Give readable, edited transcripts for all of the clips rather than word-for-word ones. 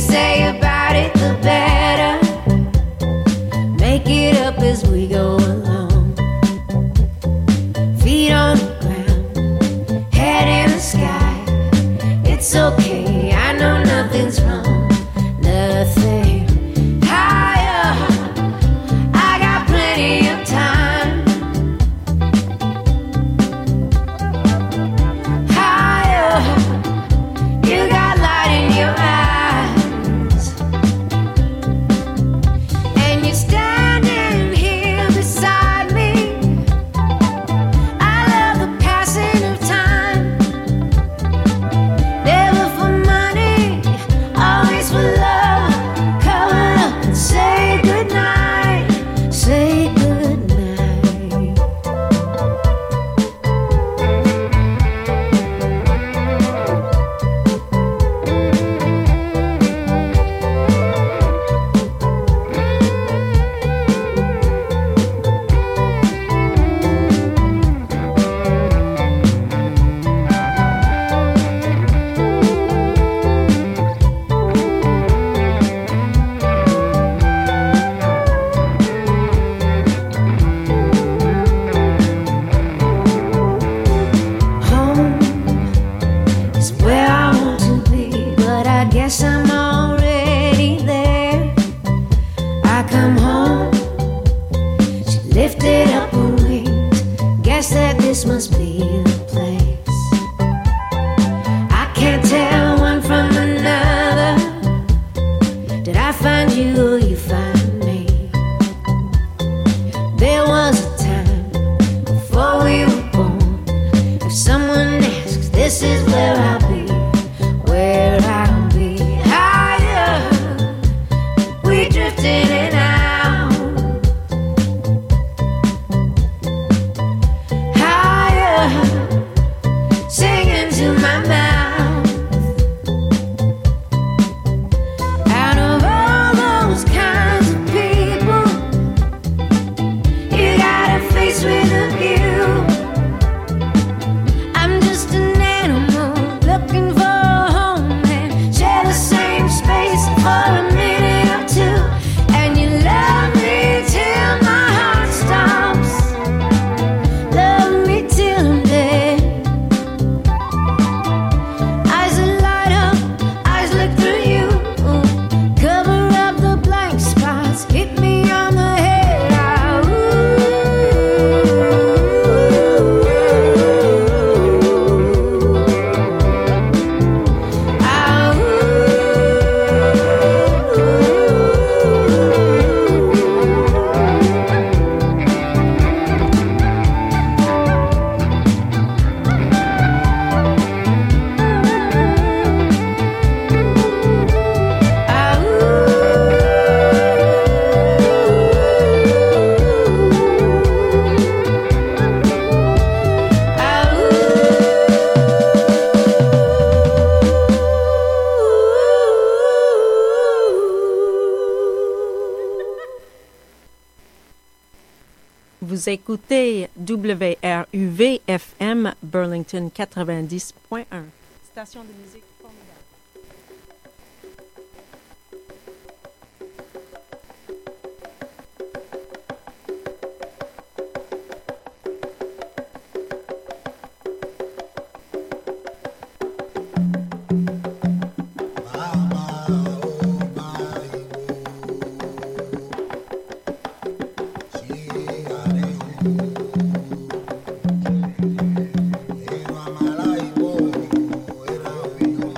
say about it, the better. Make it up as we go along. Feet on the ground, head in the sky. It's okay, I know nothing's wrong. Nothing higher. I got plenty of time. Higher. You got light in your eyes. And you're standing here beside me. I love the passing of time. Never for money, always for love. Cover up and say goodnight. Say goodnight. Home is where I want to be, but I guess I'm already there. I come home, she lifted up her wings. Guess that this must be the place. I can't tell one from another. Did I find you or you find me? There was a time before we were born. If someone asks, this is where I'll be. Where I'll be. Higher. We drift in and out. Higher. Singing to my mouth. Out of all those kinds of people, you got a face with a view. I'm just an animal looking for a home and share the same space for a minute or two. And you love me till my heart stops. Love me till I'm dead. Eyes that light up, eyes look through you. Cover up the blank spots, hit me on the head. Ah, ooh. Ah, ooh. Vous écoutez WRUV-FM Burlington 90.1. Station de musique formidable. Era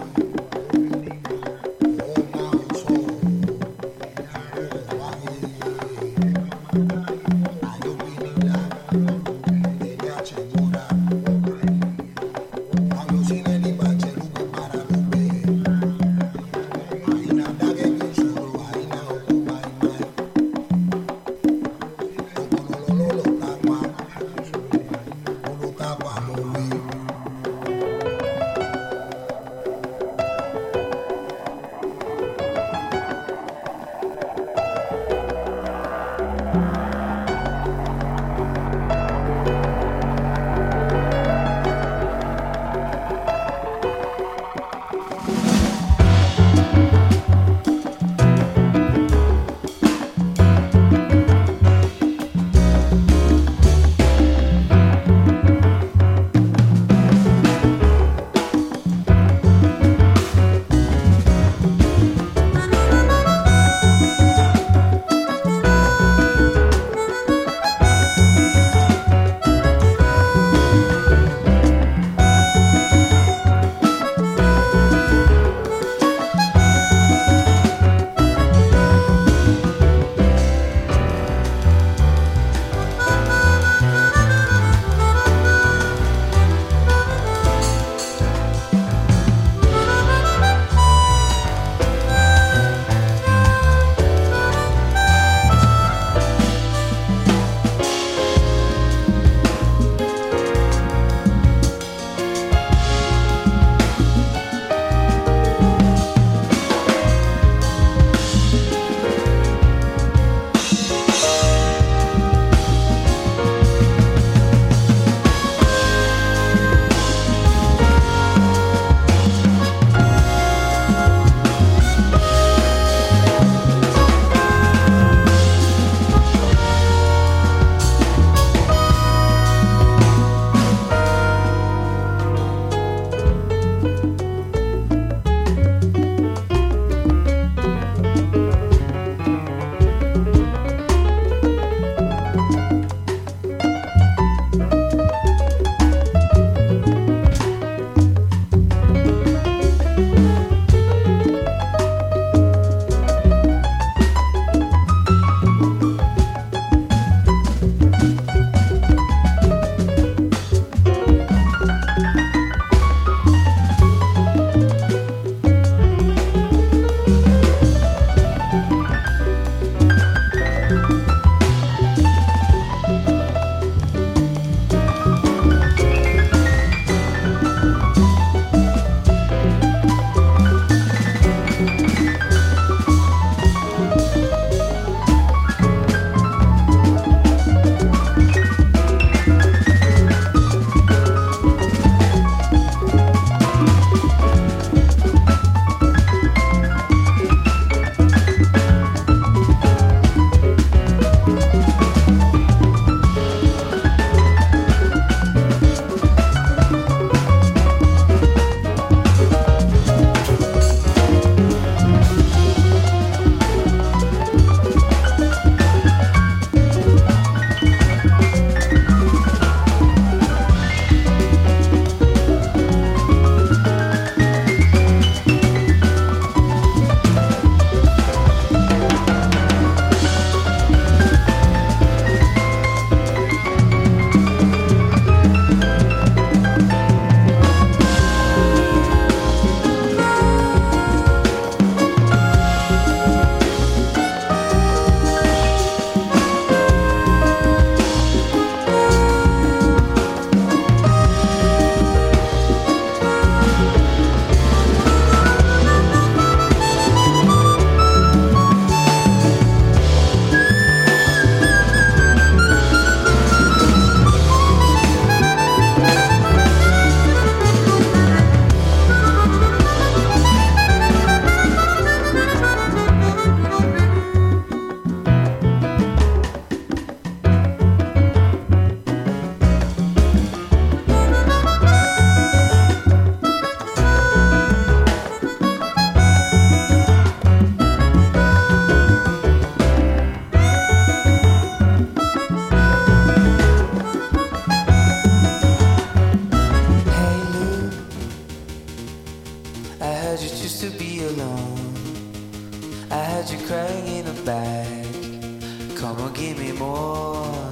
I heard you crying in a bag. Come on, give me more.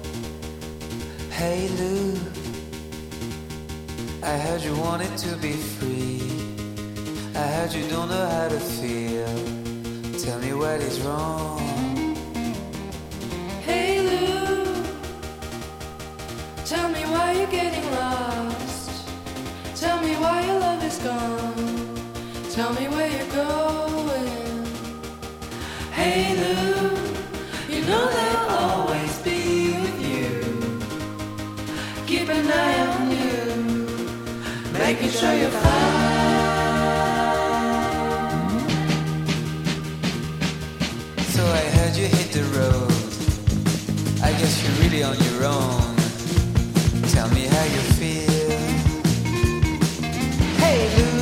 Hey Lou, I heard you wanted to be free. I heard you don't know how to feel. Tell me what is wrong. Hey Lou, tell me why you're getting lost. Tell me why your love is gone. Tell me where you're going. Hey Lou, you know they'll always be with you. Keep an eye on you, making sure you're fine. So I heard you hit the road. I guess you're really on your own. Tell me how you feel. Hey Lou,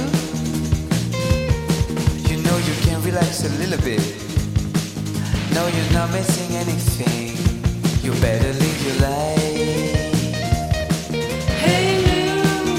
you know you can relax a little bit. No, you're not missing anything. You better live your life. Hey Lou,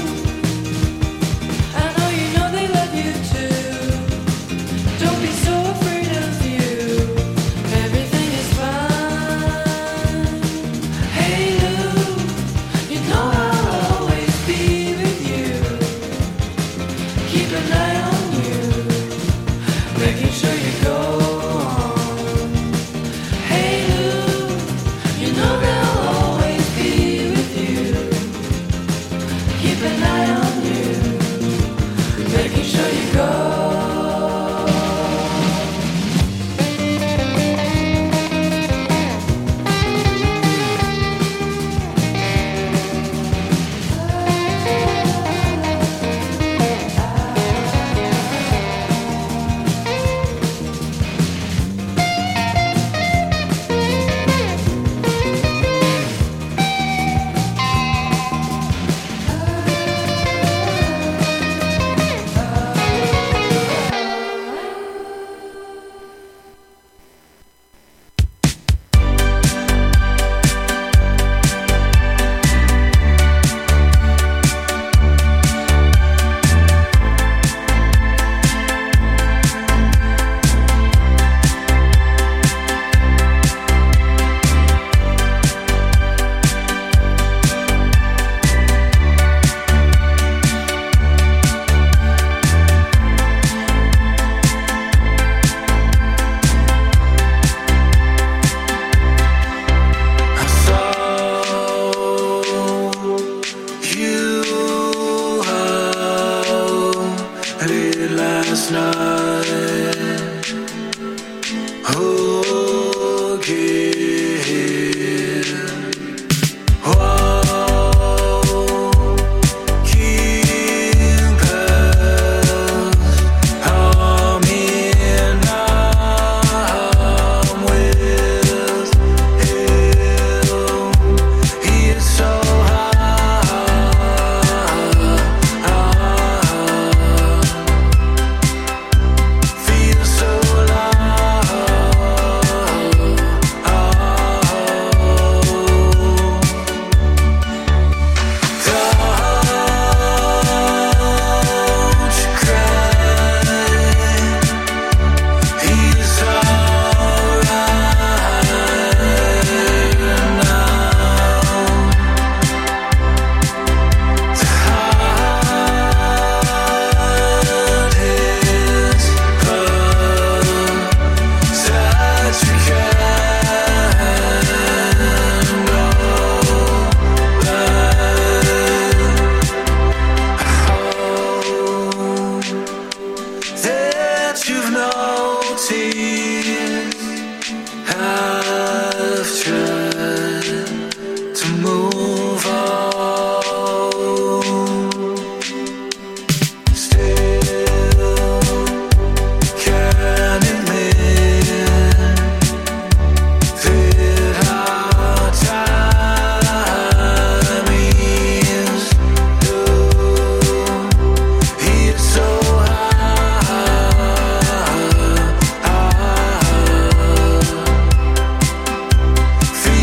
I know you know they love you too. Don't be so afraid of you. Everything is fine. Hey Lou, you know I'll always be with you. Keep an eye on you, making sure you go on. Hey Lou, you know they'll always be with you. Keep an eye on you, making sure you go. Last night, again. Whoa, King Clouds, I'm in, I'm with him. He's so feel so high.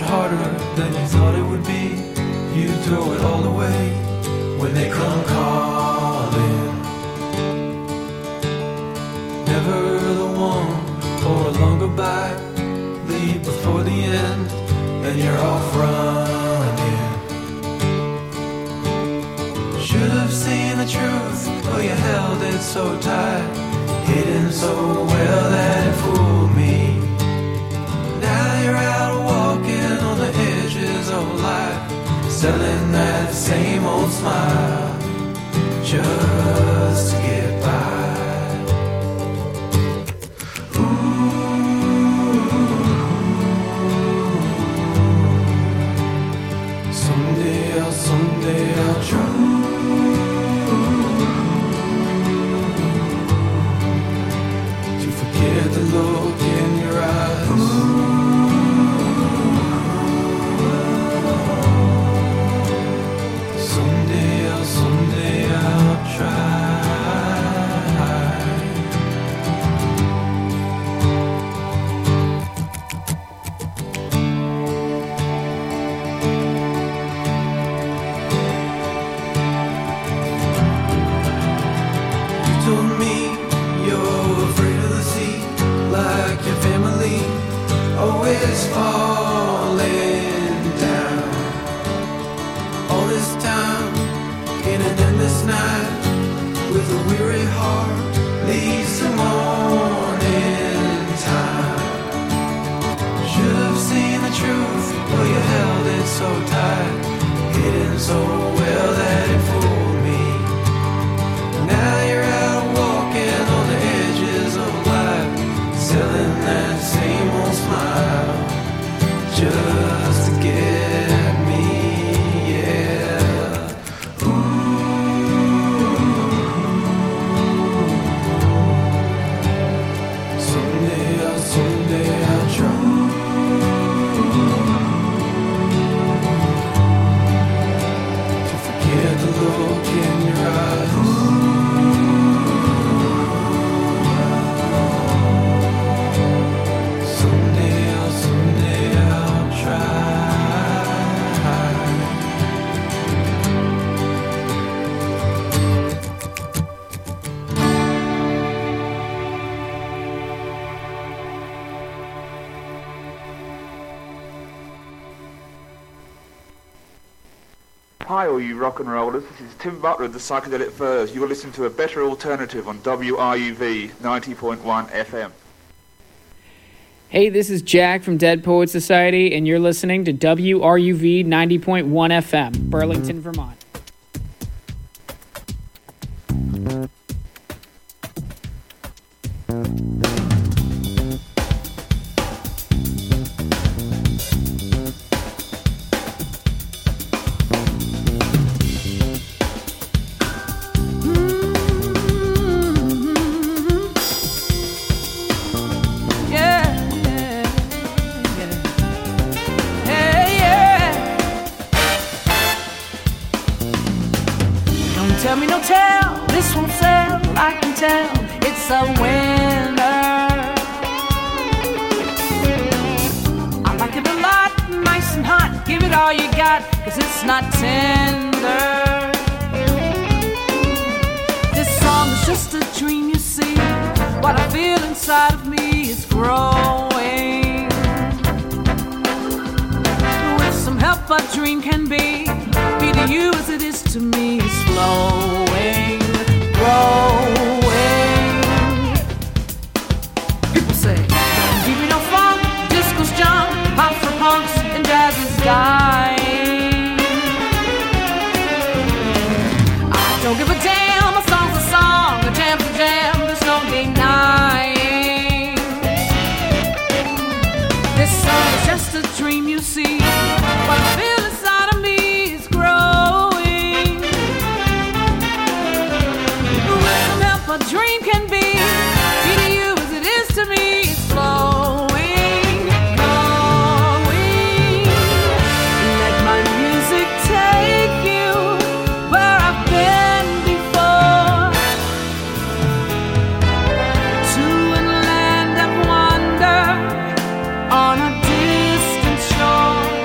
harder than you thought it would be. You throw it all away when they come calling. Never the one for a long goodbye. Leave before the end, and you're off running. Should have seen the truth, but you held it so tight, hidden so well that it fooled me. Now you're out walking on the edges of life, selling that same old smile just to get by. Someday I'll try to forget the look in your eyes. Someday I'll try. Always falling down. All this time in an endless night, with a weary heart leads to morning time. Should have seen the truth, but you held it so tight, hidden so well that it fooled me. Now you're out walking on the edges of life, selling that same old smile just to get me, yeah. Ooh. Someday I'll try to forget the look in your eyes. Hi all you rock and rollers, this is Tim Butler of the Psychedelic Furs. You're listening to a better alternative on WRUV 90.1 FM. Hey, this is Jack from Dead Poets Society, and you're listening to WRUV 90.1 FM, Burlington, Vermont. Tell me no tale, this won't sell, I can tell, it's a winner. I like it a lot, nice and hot, give it all you got, cause it's not tender. This song is just a dream, you see, what I feel inside of me is growing. With some help a dream can be to you as it is to me, is flowing, growing. People say, give me no funk, disco's jump, pop for punks, and jazz is dying. I don't give a damn, a song's a song, a jam's a jam, there's no denying. This song is just a dream, you see, what I feel inside of me is growing. With some help a dream can be to you as it is to me, it's flowing, going. Let my music take you where I've been before, to a land of wonder on a distant shore.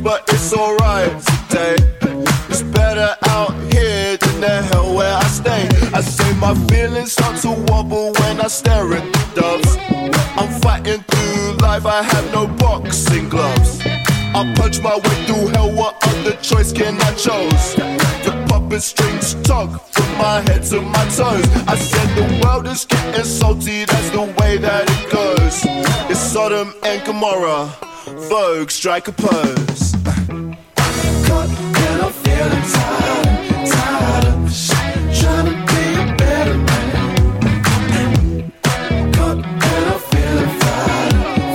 but it's alright today. It's better out here than the hell where I stay. I say my feelings start to wobble when I stare at the doves. I'm fighting through life, I have no boxing gloves. I punch my way through hell, what other choice can I choose? The puppet strings tug from my head to my toes. I said the world is getting salty, that's the way that it goes. It's Sodom and Gomorrah, Vogue, strike a pose. Caught and I'm feeling tired of trying to be a better man. Caught and I'm feeling fired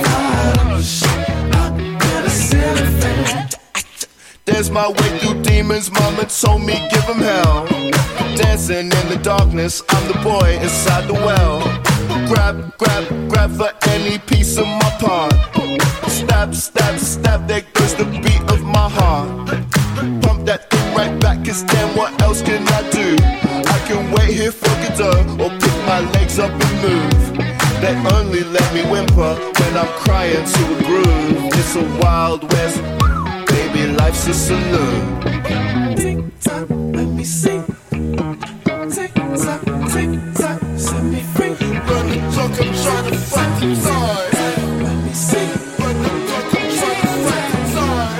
up in a ceiling fan. There's my way through demons, mama told me give them hell. Dancing in the darkness, I'm the boy inside the well. Grab for any piece of my part. Stab, there goes the beat of my heart. Pump that thing right back, cause damn what else can I do? I can wait here for Godot, or pick my legs up and move. They only let me whimper when I'm crying to a groove. It's a wild west, baby, life's a saloon. Tick tock, let me sing. Tick tock, set me free. Run the clock, I'm trying to fight the time. Let me sing. Run the clock, I'm trying to fight the time.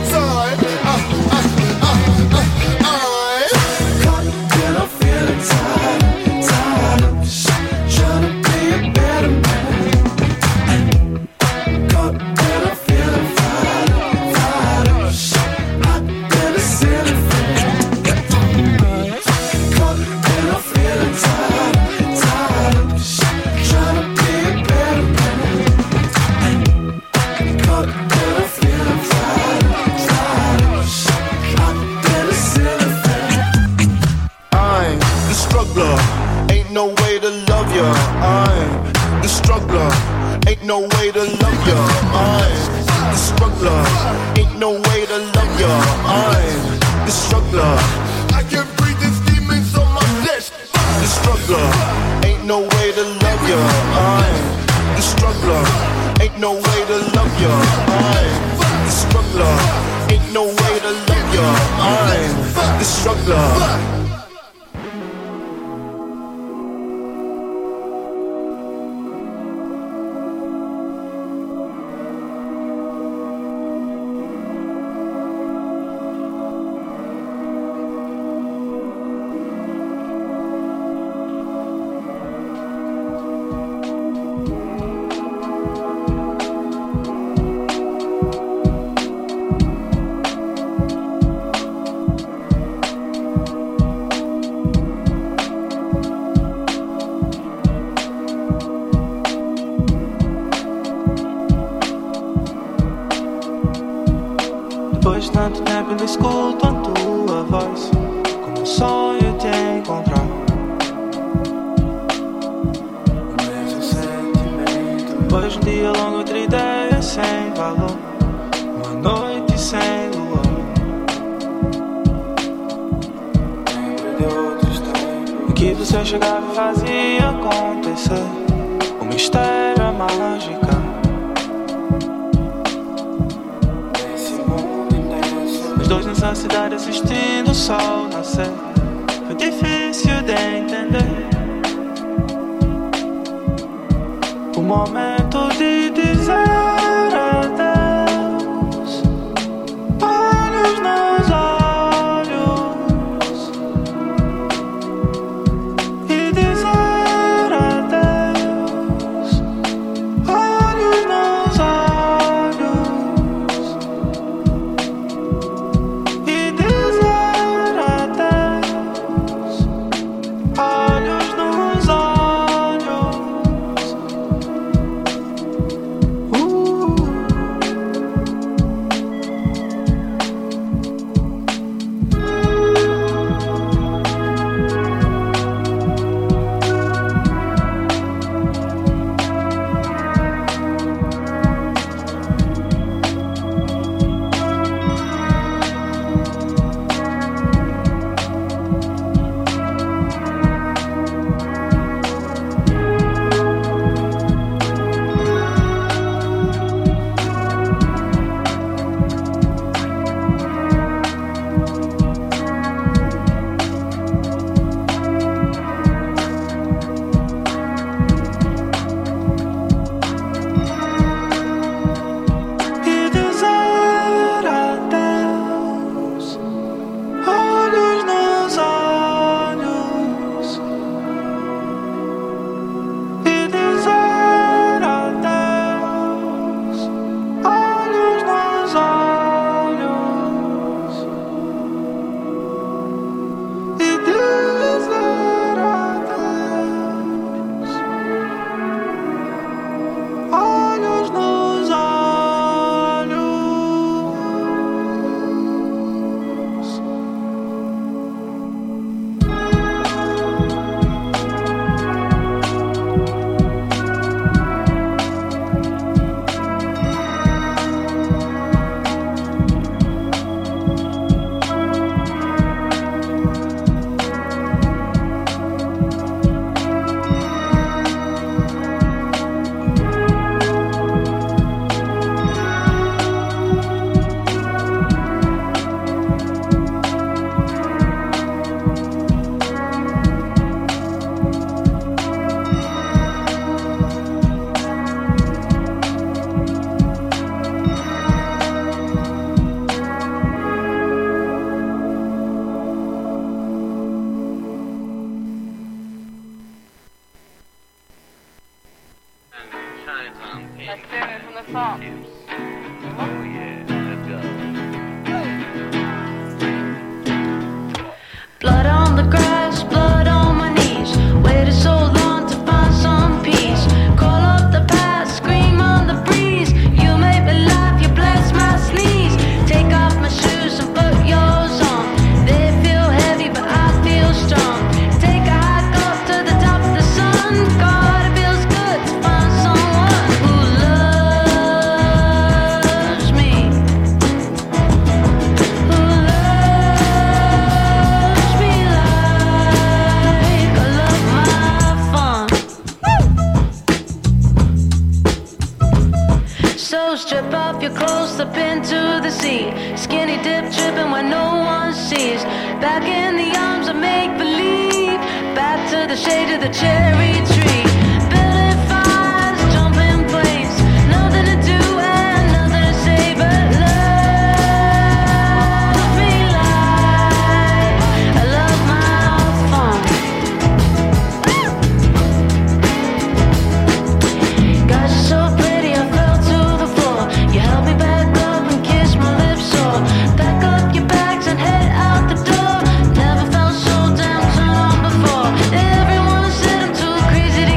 Caught and I'm feeling tired of trying to be a better man. Caught and I'm feeling fired up in a ceiling fan. Caught and I'm feeling tired of trying to be a better man. Caught and I'm feeling fired up in a ceiling fan. I'm the struggler, ain't no way to love ya. I'm the struggler, ain't no way to love ya. I'm the struggler, ain't no way to love ya. I'm the struggler, I can breathe these demons on my flesh. The struggler, ain't no way to love ya. I'm the struggler, ain't no way to love ya. I'm the struggler, ain't no way to love ya. I'm the struggler. Depois de tanto tempo ainda escuto a tua voz, como um sonho te encontrar. O mesmo sentimento. Depois de um dia longo, outra ideia sem valor, uma noite sem luar. Lembro de outros tempos em que você chegava e fazia acontecer um mistério, a mágica. Dois nessa cidade assistindo o sol nascer. Foi difícil de entender o momento de dizer adeus. Olhos nos olhos e dizer adeus. Olhos nos olhos e dizer adeus. Olhos nos olhos Blood on the grass, blood on my knees. Waited so long to find some peace. Call up the past, scream on the breeze. You make me laugh, you bless my sneeze. Take off my shoes and put yours on. They feel heavy, but I feel strong. Take a hike up to the top of the sun. God, it feels good to find someone who loves me. Who loves me like I love my fun. So strip off your clothes, slip into the sea. Skinny dip dripping where no one sees. Back in the arms of make believe. Back to the shade of the cherry tree. Building fires, jumping planes. Nothing to do and nothing to say but love me like I love my fun. God, you're so pretty, I fell to the floor. You held me back up and kissed my lips sore. Pack up your bags and head out the door. Never felt so damn turned on before. Everyone said I'm too crazy to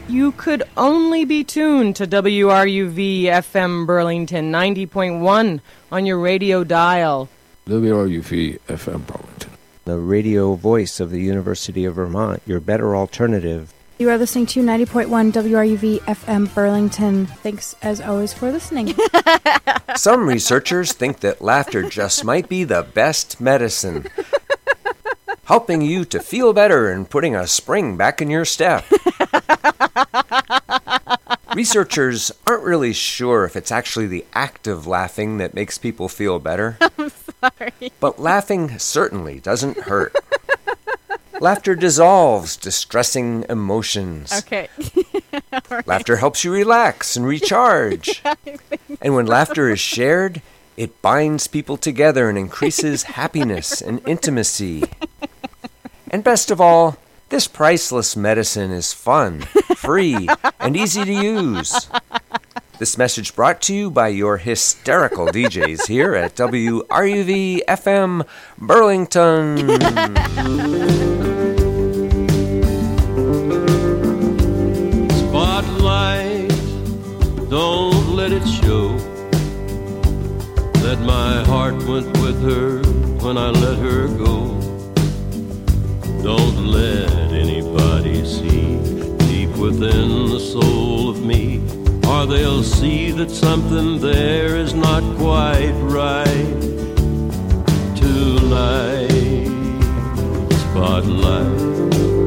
You could only be tuned to WRUV FM Burlington 90.1 on your radio dial. WRUV FM Burlington. The radio voice of the University of Vermont, your better alternative. You are listening to 90.1 WRUV FM Burlington. Thanks, as always, for listening. Some researchers think that laughter just might be the best medicine, helping you to feel better and putting a spring back in your step. Researchers aren't really sure if it's actually the act of laughing that makes people feel better. I'm sorry. But laughing certainly doesn't hurt. Laughter dissolves distressing emotions. Okay. Right. Laughter helps you relax and recharge. And when laughter is shared, it binds people together and increases happiness and intimacy. And best of all, this priceless medicine is fun, free, and easy to use. This message brought to you by your hysterical DJs here at WRUV FM Burlington. Spotlight, don't let it show that my heart went with her when I let her go. Don't let anybody see deep within the soul of me, or they'll see that something there is not quite right. Tonight, spotlight.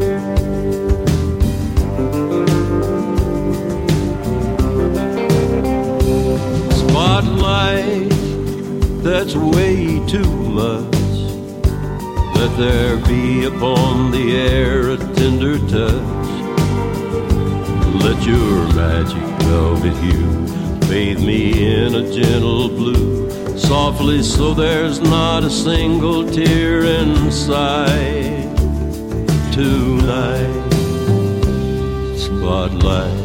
Spotlight, that's way too much. Let there be upon the air a tender touch. Let your magic velvet hue bathe me in a gentle blue, softly so there's not a single tear inside. Tonight, spotlight.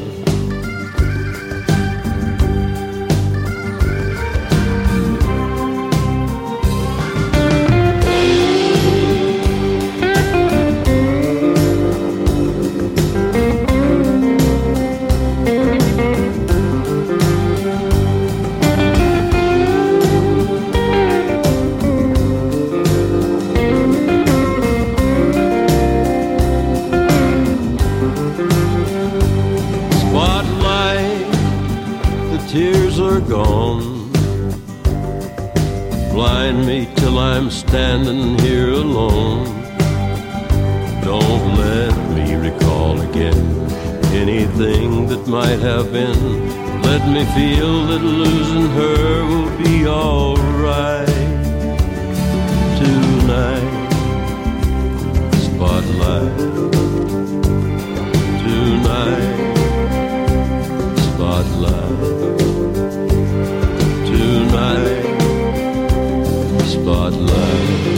Gone. Blind me till I'm standing here alone. Don't let me recall again anything that might have been. Let me feel that losing her will be alright. Tonight, spotlight. Tonight, spotlight. Tonight, spotlight.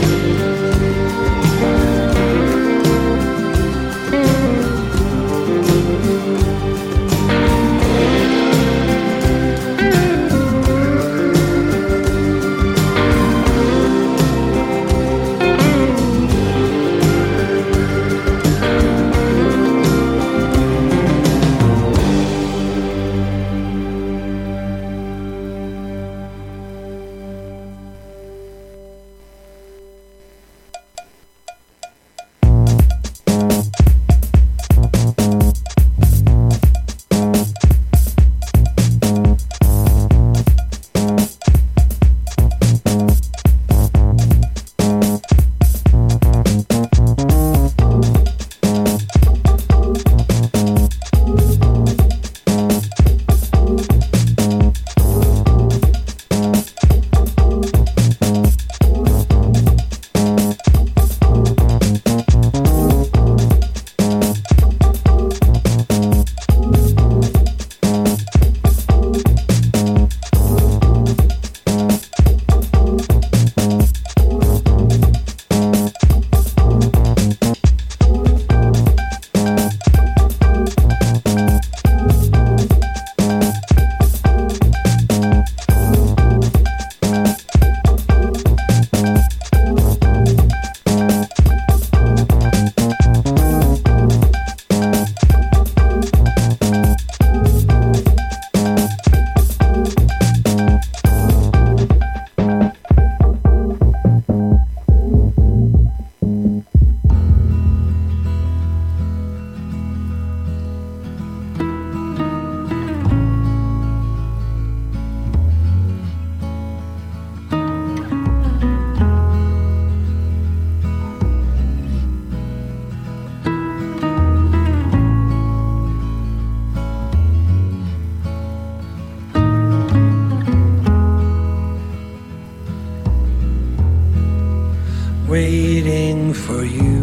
waiting for you.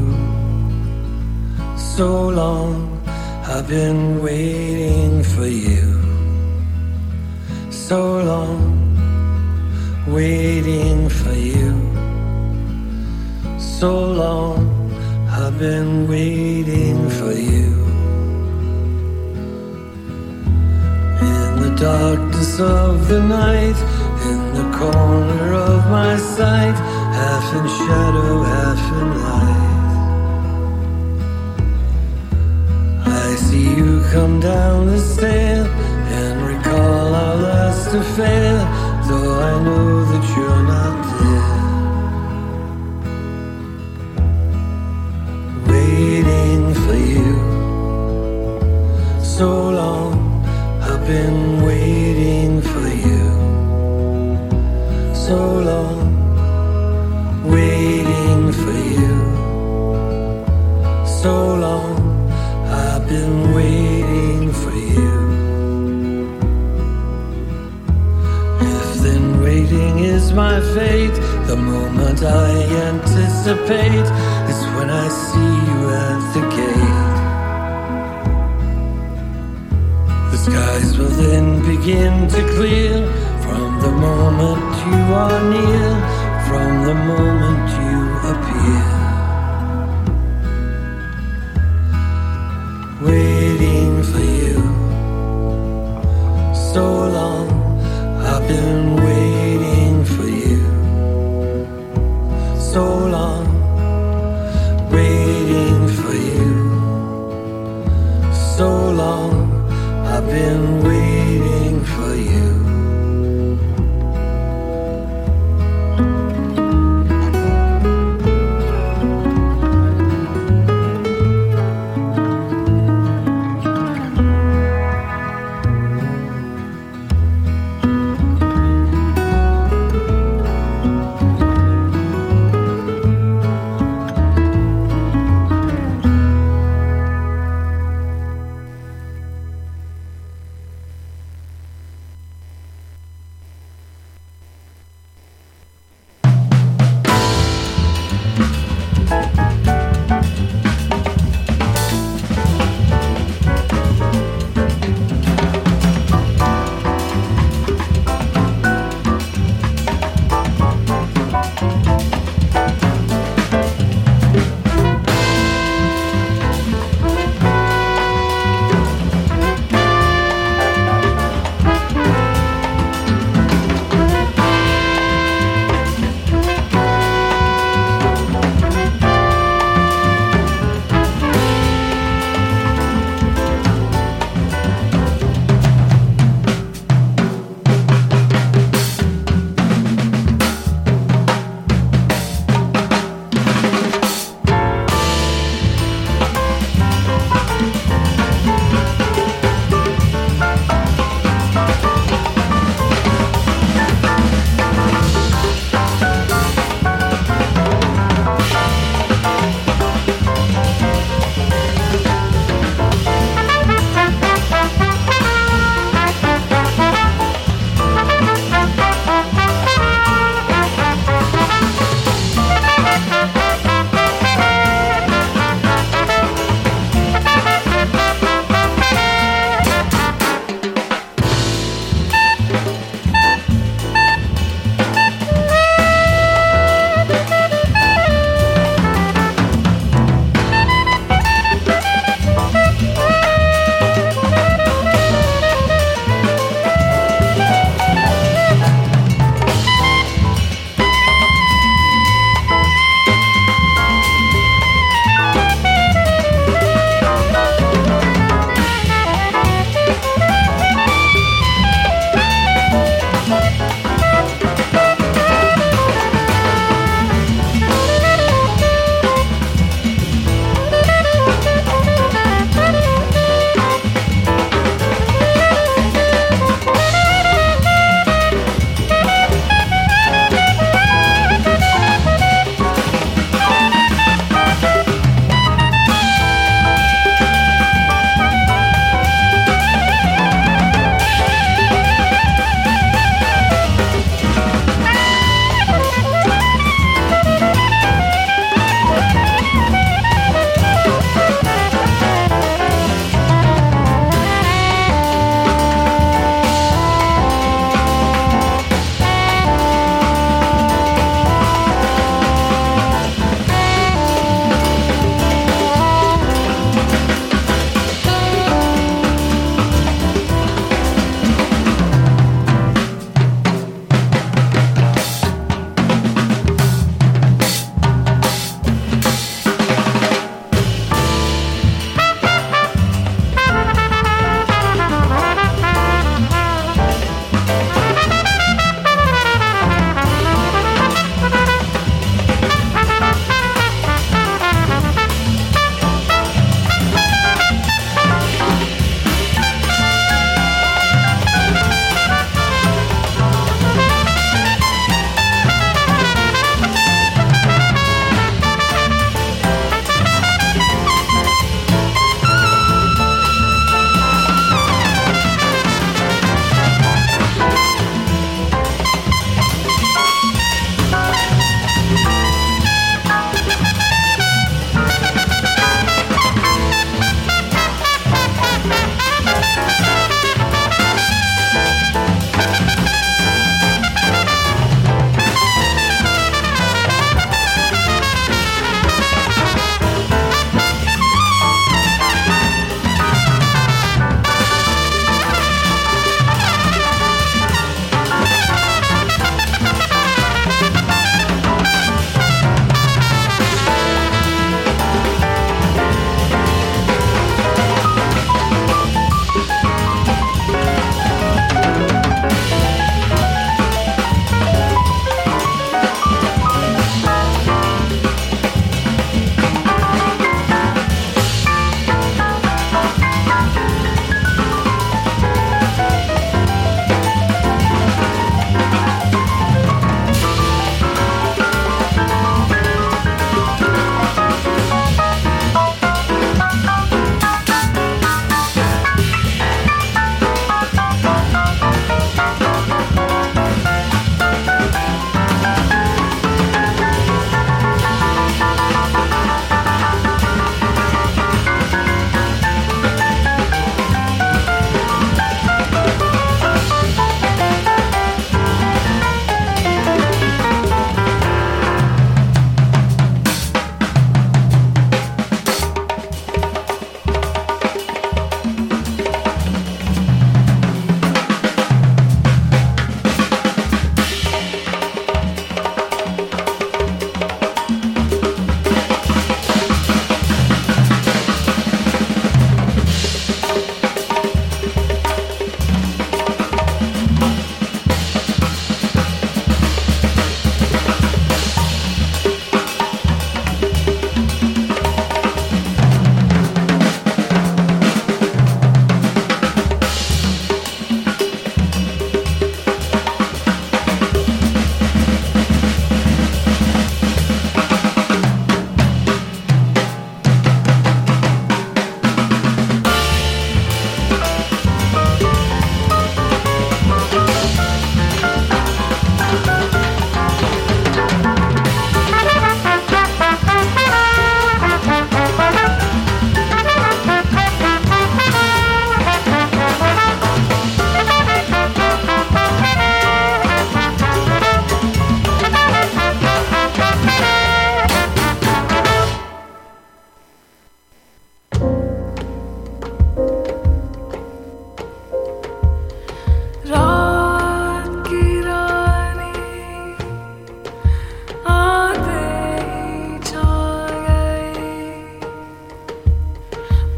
So long I've been waiting for you. So long waiting for you. So long I've been waiting for you. In the darkness of the night, in the corner of my sight, half in shadow, half in light, I see you come down the stair and recall our last affair, though I know that you're not there. Waiting for you. So long I've been waiting for you. So long waiting for you. So long I've been waiting for you. If then waiting is my fate, the moment I anticipate is when I see you at the gate. The skies will then begin to clear from the moment you are near, from the moment you appear. Waiting for you. So long I've been waiting for you. So long waiting for you. So long I've been waiting for you.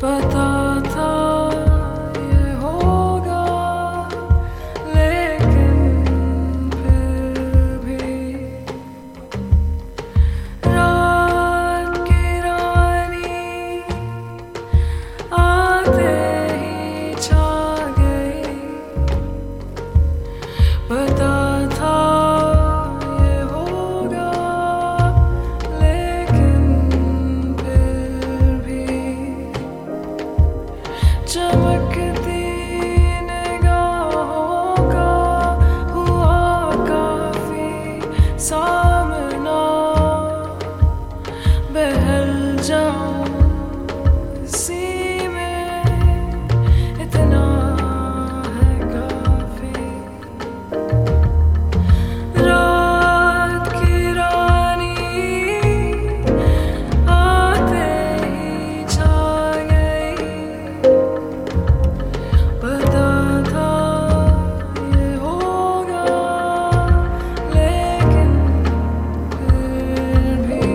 पता था ये होगा लेकिन फिर भी रात की रानी आते ही छा गई पता था ये होगा लेकिन फिर भी चमकती निगाहों का हुआ काफी सामना बहल जाऊं इसी में इतना है काफी रात की रानी आते ही छा गई पता था ये होगा लेकिन फिर भी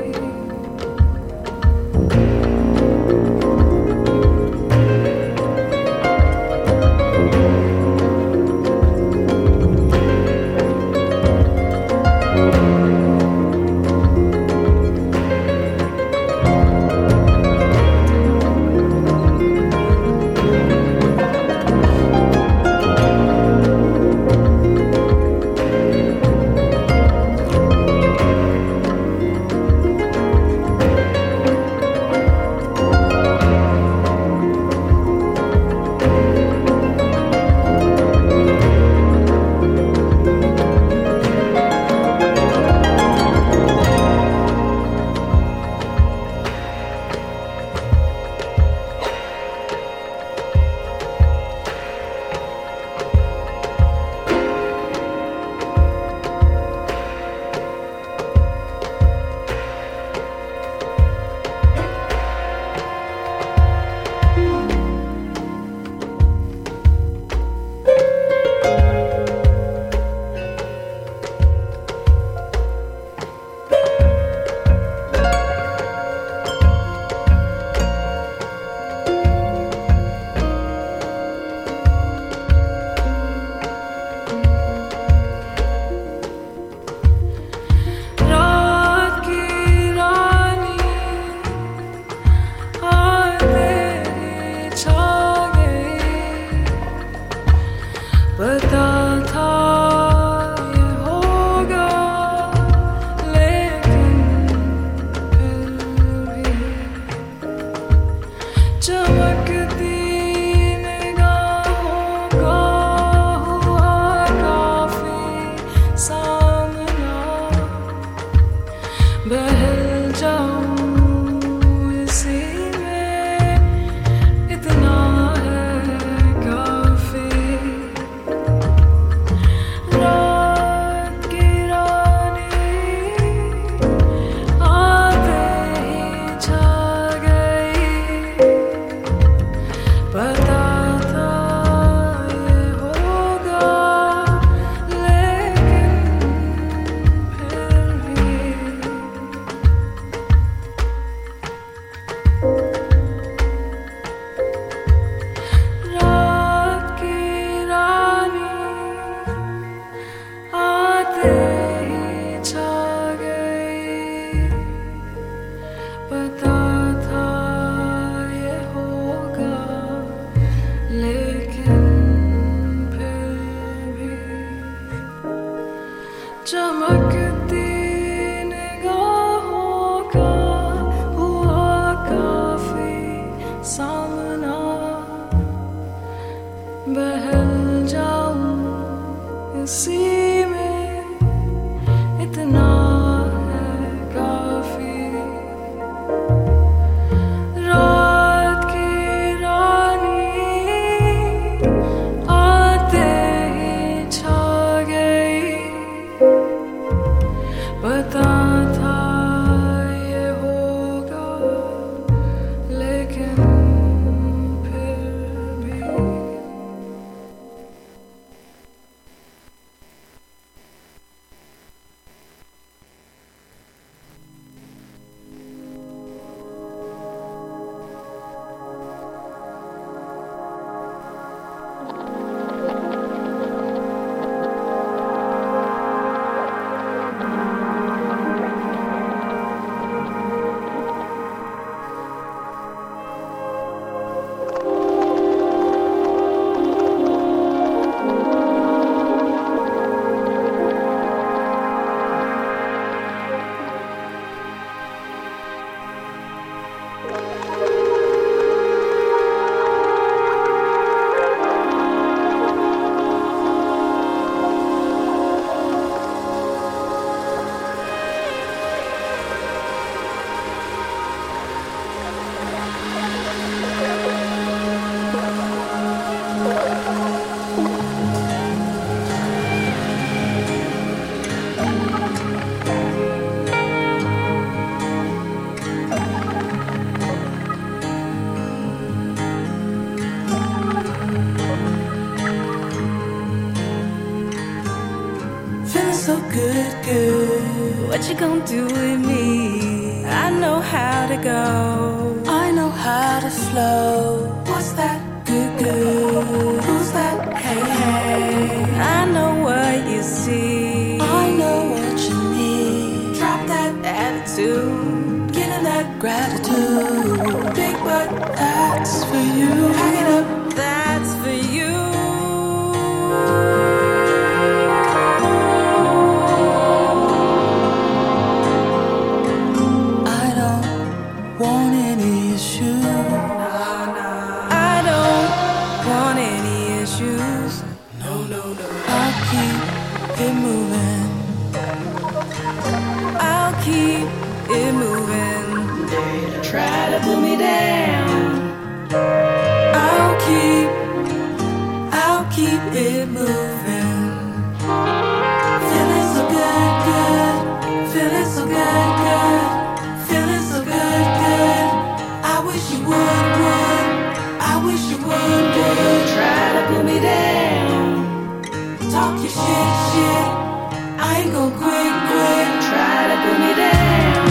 रात की रानी आते ही छा गई पता था ये होगा लेकिन फिर भी चमकती निगाहों का हुआ काफी सामना बहल जाऊं इसी में इतना है काफी रात की रानी आते ही छा गई पता था ये होगा लेकिन फिर भी रात की रानी आते ही छा गई पता था ये होगा लेकिन फिर भी चमकती निगाहों का हुआ काफी सामना बहल जाऊं इसी में इतना है काफी So good, good. What you gonna do with me? I know how to go. I know how to flow. What's that? Good, good. Who's that? Hey, hey. I know what you see. I know what you need. Drop that attitude. Get in that gratitude. Big butt, that's for you. Hang it up, that's for you. Want any issues? I don't want any issues. No, no, no. I'll keep it moving. I'll keep it moving. They try to put me down. I'll keep it moving. Feeling so good, good. Feeling so good, good. Feeling so good, good. I wish you would. I wish you would. Try to put me down. Talk your shit. I ain't gon' quit. Try to put me down.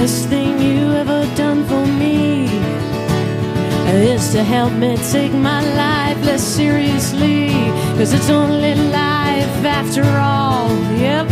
kindest thing you ever done for me is to help me take my life less seriously, 'cause it's only life after all, yep.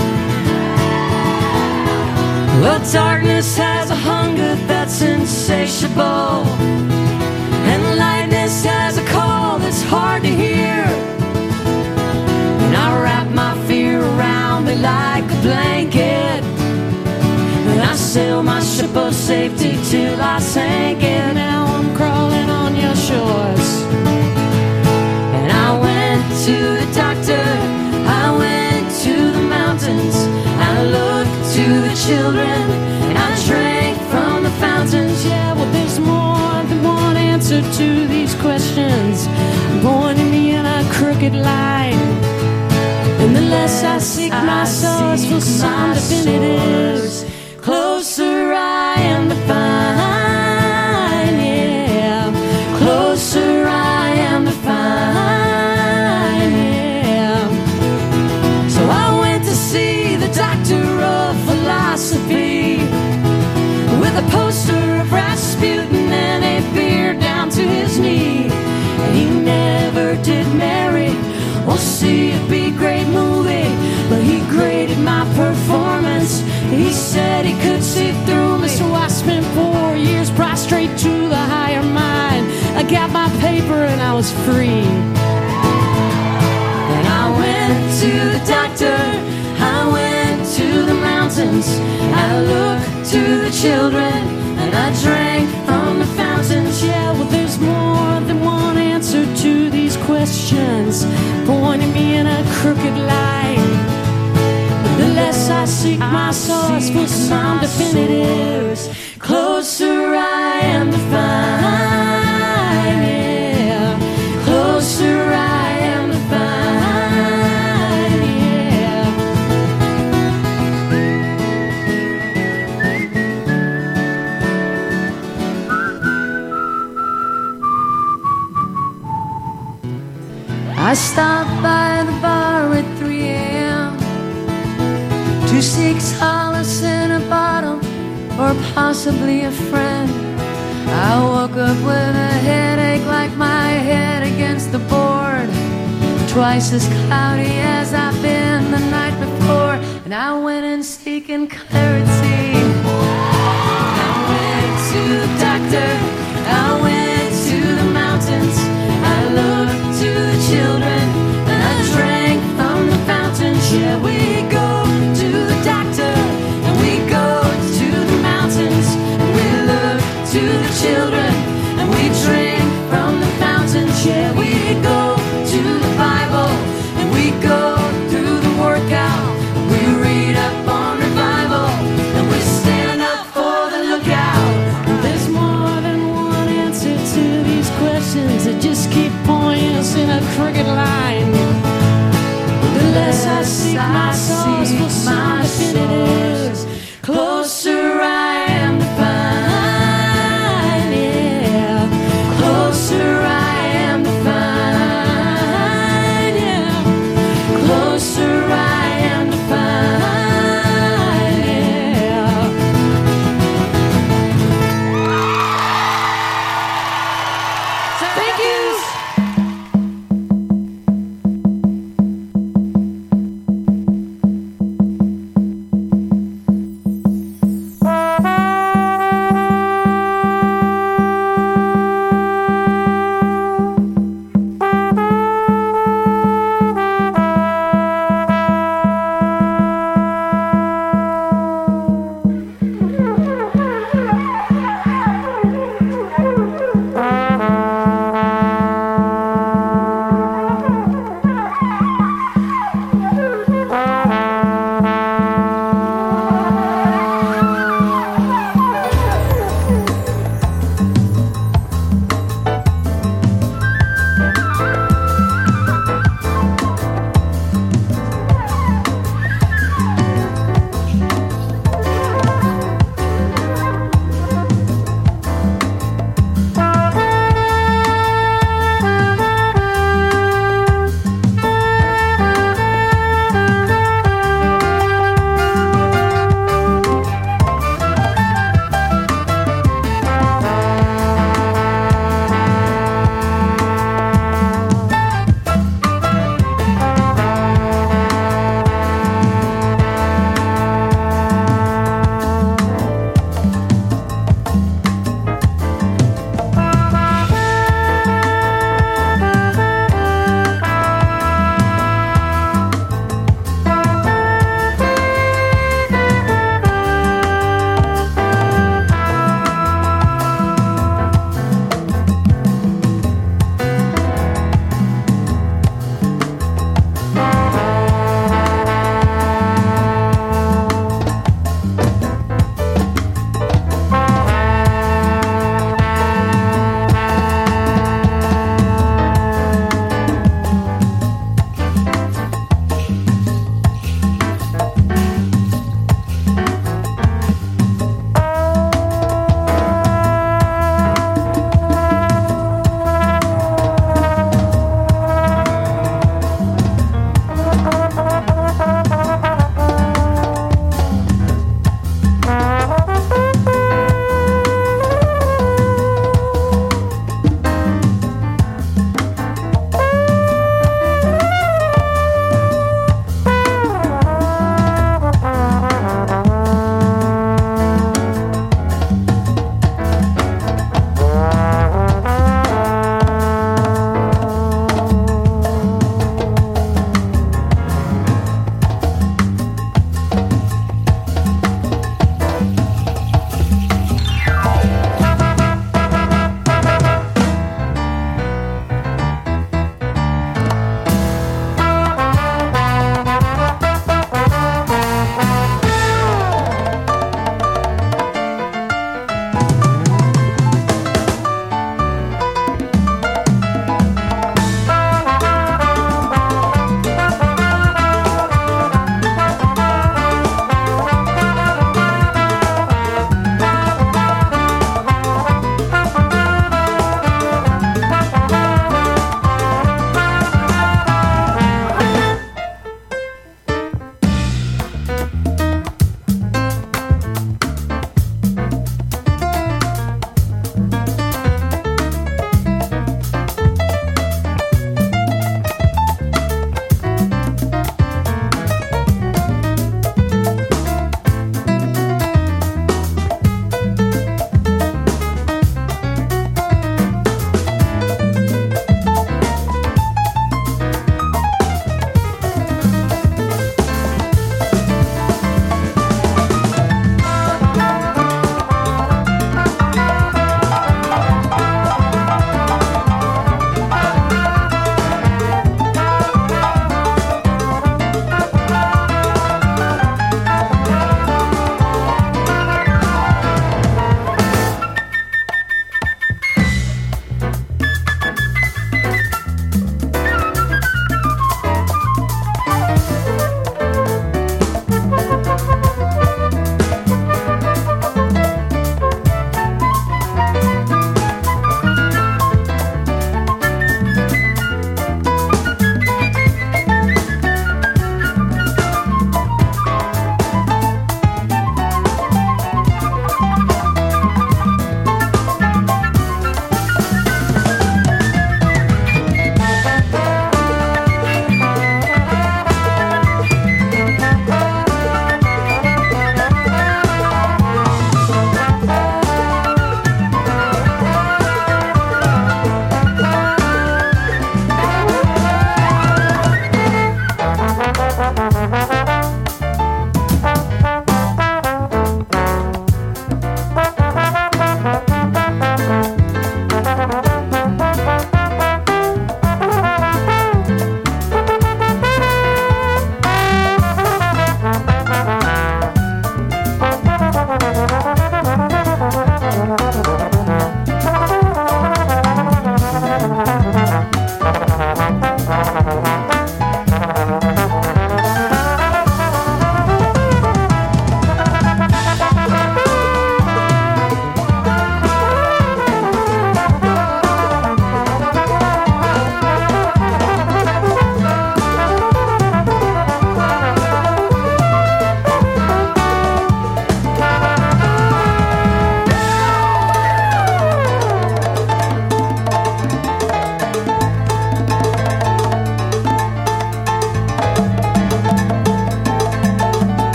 Well, darkness has a hunger that's insatiable, and lightness has a call that's hard to hear. And I wrap my fear around me like a blanket, and I sail my ship of safety till I sank it. Now I'm crawling on your shores. And I went to the doctor, I went to the mountains, I looked to the children, and I drank from the fountains. Yeah, well, there's more than one answer to these questions, pointing me in a crooked line. And the less I seek my source for some definitives, closer I am to find, yeah. Closer I am to find, yeah. So I went to see the doctor of philosophy with a poster of Rasputin and a beard down to his knee. And he never did marry or see a B-grade movie, but he graded my performance. He said he could see through me, so I spent 4 years prostrate to the higher mind. I got my paper and I was free. And I went to the doctor, I went to the mountains, I looked to the children, and I drank from the fountains. Yeah, well, there's more than one answer to these questions, pointing me in a crooked line. But the less I seek my source for some definitives, closer I am to find, yeah. Closer I am to find, yeah. I stopped by the bar at 3 a.m. to seek solace in a bottle or possibly a friend. I woke up with a headache like my head against the board, twice as cloudy as I've been the night before. And I went in seeking clarity. I went to the doctor, I went to the mountains, I looked to the children, and I drank from the fountains. Yeah, we go to the doctor, and we go to the mountains, and we look to the children, and we drink from the fountains. Yeah, we go to the Bible, and we go through the workout, and we read up on revival.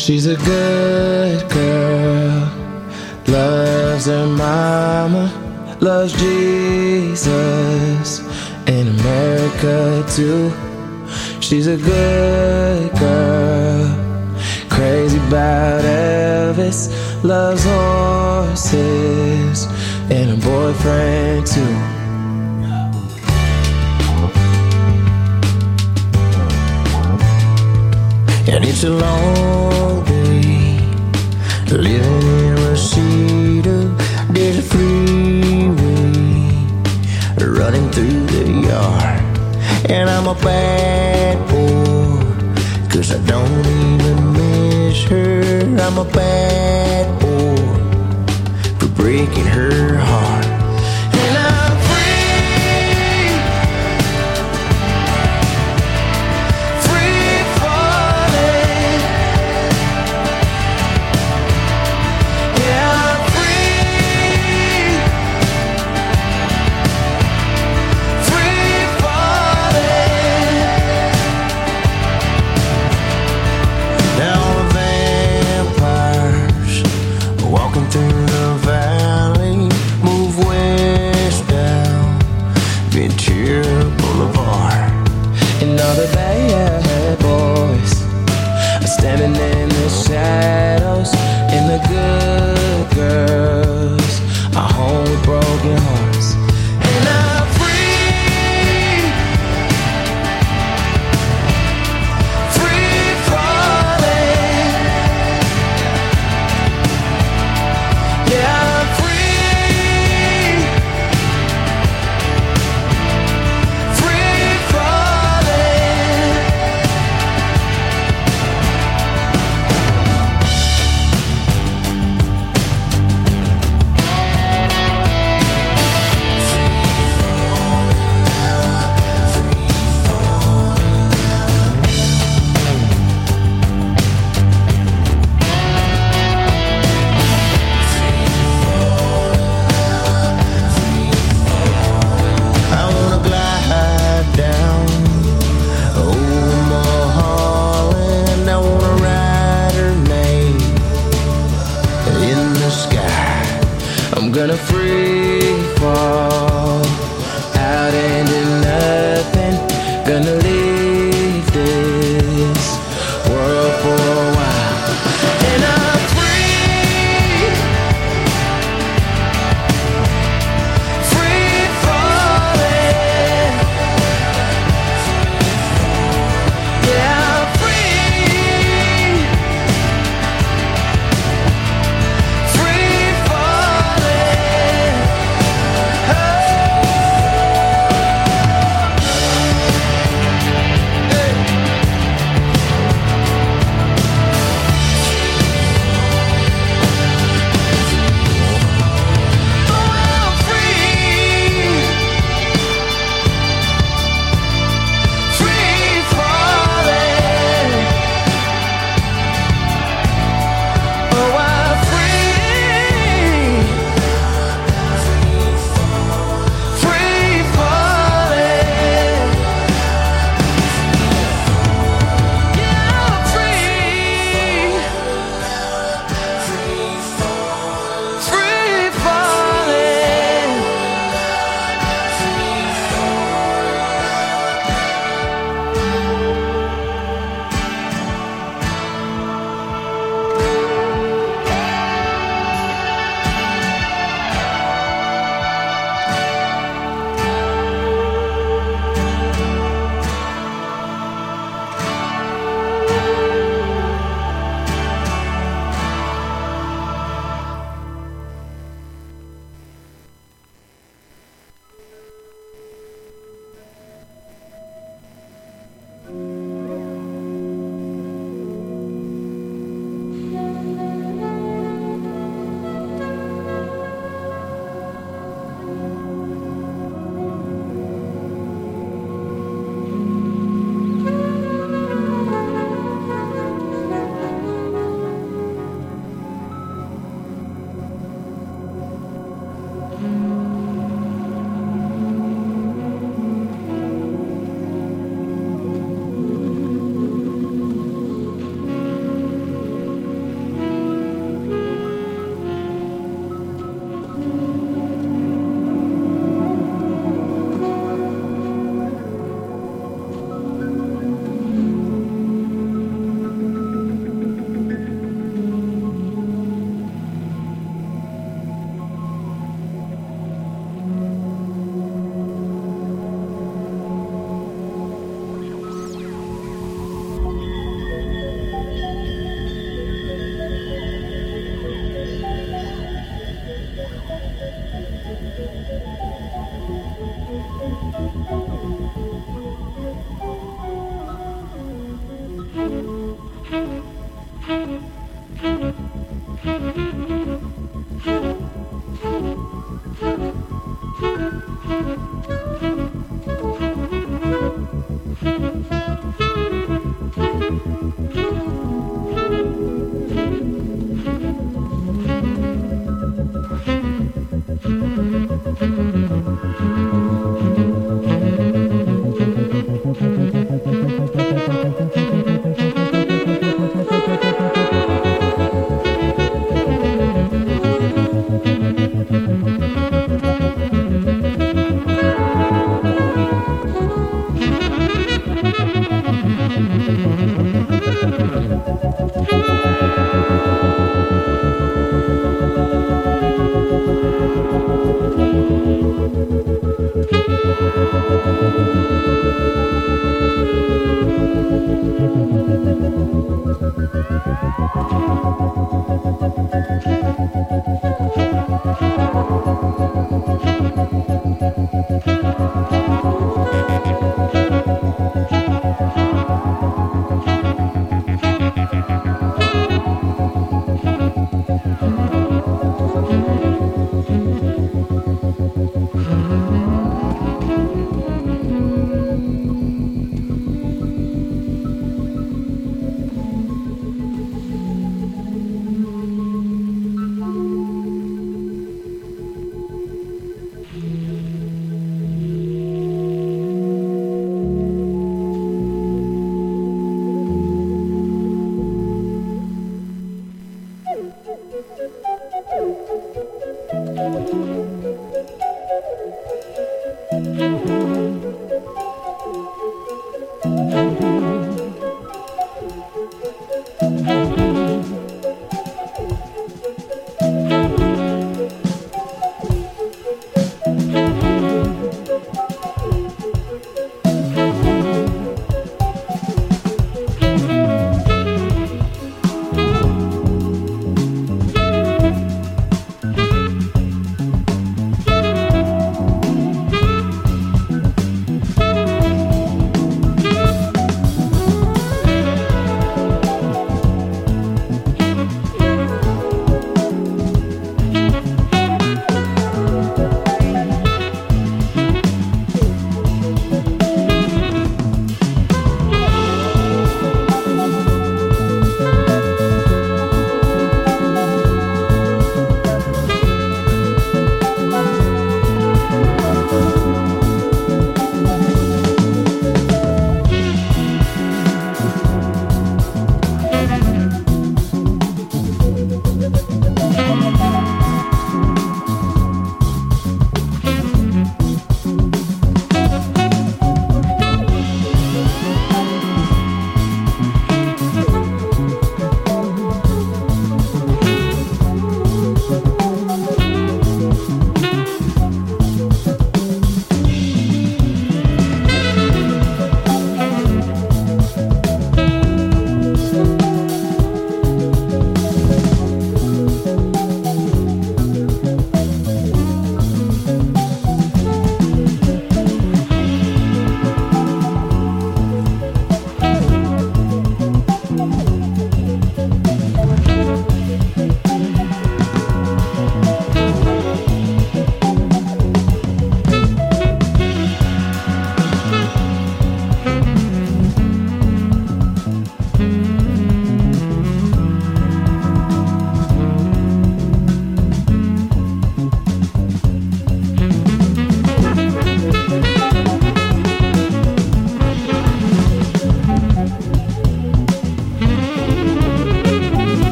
She's a good girl, loves her mama, loves Jesus and America too. She's a good girl, crazy about Elvis, loves horses and a boyfriend too. And it's a long day living in Reseda. There's a freeway running through the yard, and I'm a bad boy, 'cause I don't even miss her. I'm a bad boy for breaking her heart. And I'm free, free falling. Yeah, I'm free, free falling. Now the vampires walking through the valley move west down Ventura Boulevard, and all the bad boys are standing in the shadows, and the good girls are home with broken hearts. And I'm free, free falling. Yeah, I'm free, free falling. I wanna glide down over Mulholland. I wanna write her name in the sky. I'm gonna free fall out into nothing. Gonna leave this world for a while. And I'm free, free falling. Yeah, I'm free, free falling. Oh. Thank you.